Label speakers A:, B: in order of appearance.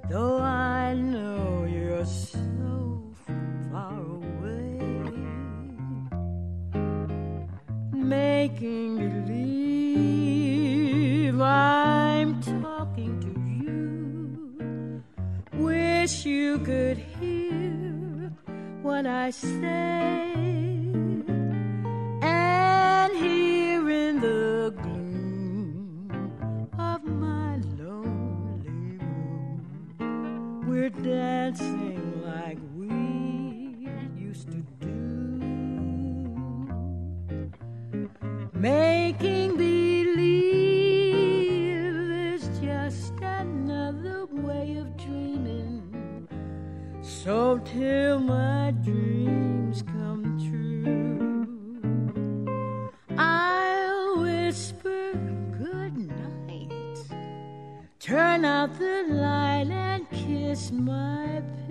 A: though I know you're so far away, making believe I'm talking to you. Wish you could hear what I say, and here in the gloom of my lonely room, we're dancing like we used to do, making believe is just another way of dreaming. So till my dreams come true, I'll whisper good night, turn out the light and kiss my pillow